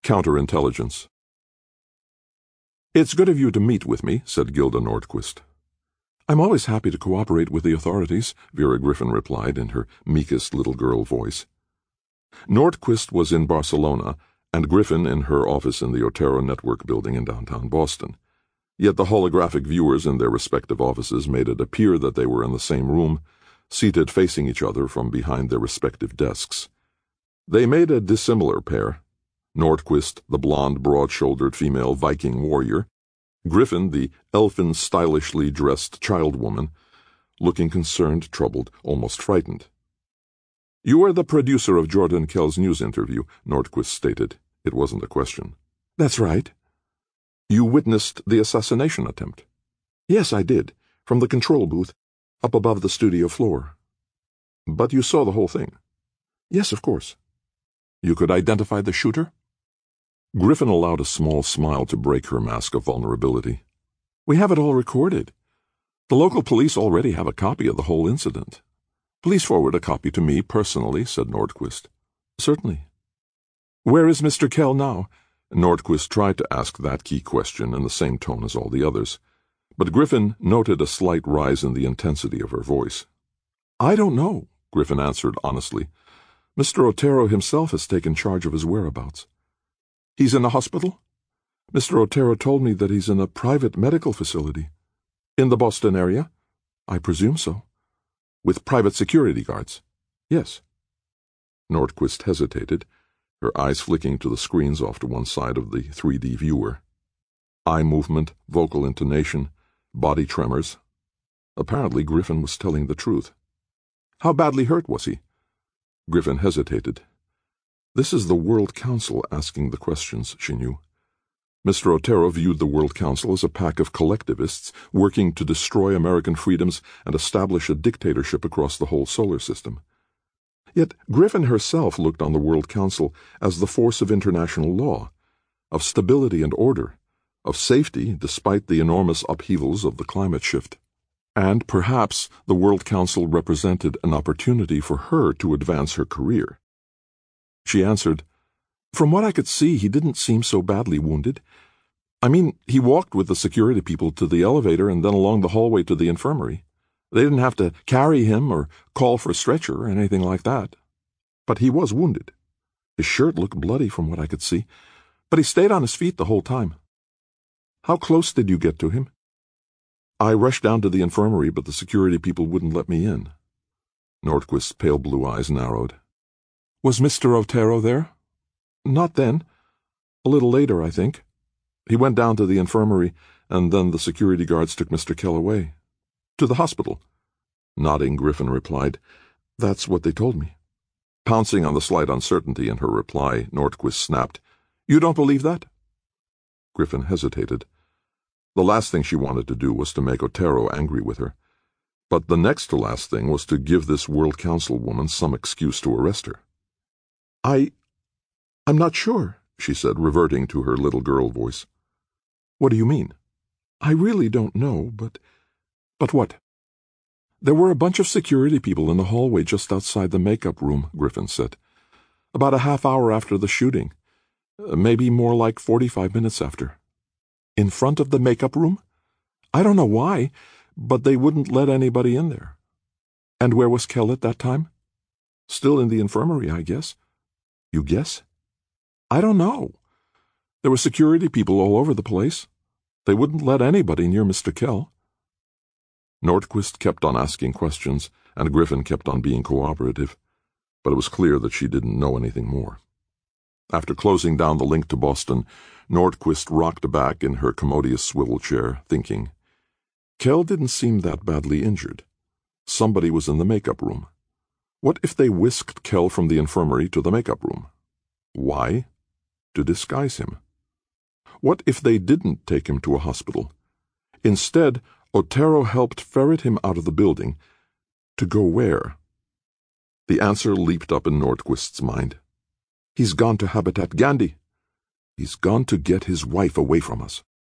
Counterintelligence. "It's good of you to meet with me," said Gilda Nordquist. "I'm always happy to cooperate with the authorities," Vera Griffin replied in her meekest little girl voice. Nordquist was in Barcelona, and Griffin in her office in the Otero Network building in downtown Boston. Yet the holographic viewers in their respective offices made it appear that they were in the same room, seated facing each other from behind their respective desks. They made a dissimilar pair. Nordquist, the blonde, broad-shouldered female Viking warrior, Griffin, the elfin, stylishly dressed child woman, looking concerned, troubled, almost frightened. "You are the producer of Jordan Kell's news interview," Nordquist stated. It wasn't a question. "That's right." "You witnessed the assassination attempt?" "Yes, I did, from the control booth, up above the studio floor." "But you saw the whole thing?" "Yes, of course." "You could identify the shooter?" Griffin allowed a small smile to break her mask of vulnerability. "We have it all recorded. The local police already have a copy of the whole incident." "Please forward a copy to me personally," said Nordquist. "Certainly." "Where is Mr. Kell now?" Nordquist tried to ask that key question in the same tone as all the others, but Griffin noted a slight rise in the intensity of her voice. "I don't know," Griffin answered honestly. "Mr. Otero himself has taken charge of his whereabouts." "He's in a hospital?" "Mr. Otero told me that he's in a private medical facility." "In the Boston area?" "I presume so." "With private security guards?" "Yes." Nordquist hesitated, her eyes flicking to the screens off to one side of the 3D viewer. Eye movement, vocal intonation, body tremors. Apparently Griffin was telling the truth. "How badly hurt was he?" Griffin hesitated. This is the World Council asking the questions, she knew. Mr. Otero viewed the World Council as a pack of collectivists working to destroy American freedoms and establish a dictatorship across the whole solar system. Yet Griffin herself looked on the World Council as the force of international law, of stability and order, of safety despite the enormous upheavals of the climate shift. And perhaps the World Council represented an opportunity for her to advance her career. She answered, "From what I could see, he didn't seem so badly wounded. I mean, he walked with the security people to the elevator and then along the hallway to the infirmary. They didn't have to carry him or call for a stretcher or anything like that. But he was wounded. His shirt looked bloody from what I could see, but he stayed on his feet the whole time." "How close did you get to him?" "I rushed down to the infirmary, but the security people wouldn't let me in." Nordquist's pale blue eyes narrowed. "Was Mr. Otero there?" "Not then. A little later, I think. He went down to the infirmary, and then the security guards took Mr. Kell away." "To the hospital?" Nodding, Griffin replied, "That's what they told me." Pouncing on the slight uncertainty in her reply, Nordquist snapped, "You don't believe that?" Griffin hesitated. The last thing she wanted to do was to make Otero angry with her. But the next to last thing was to give this World Council woman some excuse to arrest her. I'm not sure," she said, reverting to her little girl voice. "What do you mean?" "I really don't know, but—" "But what?" "There were a bunch of security people in the hallway just outside the makeup room," Griffin said. "About a half hour after the shooting. Maybe more like 45 minutes after." "In front of the makeup room?" "I don't know why, but they wouldn't let anybody in there." "And where was Kell at that time?" "Still in the infirmary, I guess." "You guess?" "I don't know. There were security people all over the place. They wouldn't let anybody near Mr. Kell." Nordquist kept on asking questions, and Griffin kept on being cooperative, but it was clear that she didn't know anything more. After closing down the link to Boston, Nordquist rocked back in her commodious swivel chair, thinking. Kell didn't seem that badly injured. Somebody was in the makeup room. What if they whisked Kell from the infirmary to the makeup room? Why? To disguise him. What if they didn't take him to a hospital? Instead, Otero helped ferret him out of the building. To go where? The answer leaped up in Nordquist's mind. He's gone to Habitat Gandhi. He's gone to get his wife away from us.